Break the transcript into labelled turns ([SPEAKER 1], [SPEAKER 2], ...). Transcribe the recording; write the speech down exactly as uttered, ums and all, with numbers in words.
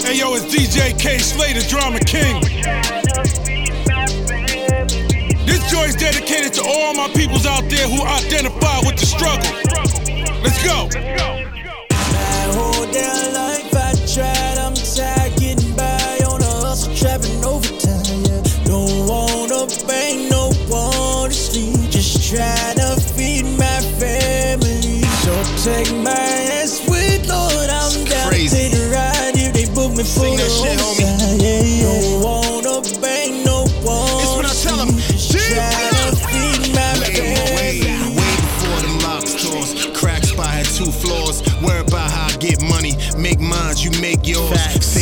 [SPEAKER 1] Hey yo, it's D J K Slater, Drama King. This joint's dedicated to all my peoples out there who identify with the struggle. Let's go.
[SPEAKER 2] My whole damn life I tried, I'm tired getting by on a hustle, trapping overtime, yeah. Don't wanna bang no one to sleep, just try to feed my family. So take my ass with Lord, I'm down to take a ride if they book me for the
[SPEAKER 3] shit, homie.
[SPEAKER 2] homicide, yeah, yeah. Don't wanna bang no one.
[SPEAKER 3] It's when I tell 'em,
[SPEAKER 2] just try to feed my family.
[SPEAKER 3] Way before them lock stores, crack spot had two floors. Worry about how I get money, make mines, you make yours.